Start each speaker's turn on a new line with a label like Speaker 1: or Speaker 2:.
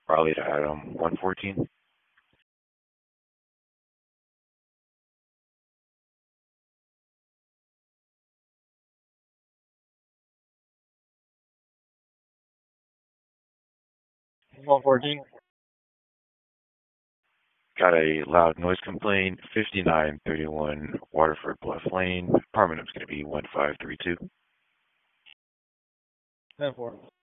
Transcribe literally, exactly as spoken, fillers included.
Speaker 1: Raleigh to Adam, one fourteen.
Speaker 2: one fourteen.
Speaker 1: Got a loud noise complaint, fifty-nine thirty-one Waterford Bluff Lane. Apartment is going to be one five three two.
Speaker 2: ten four.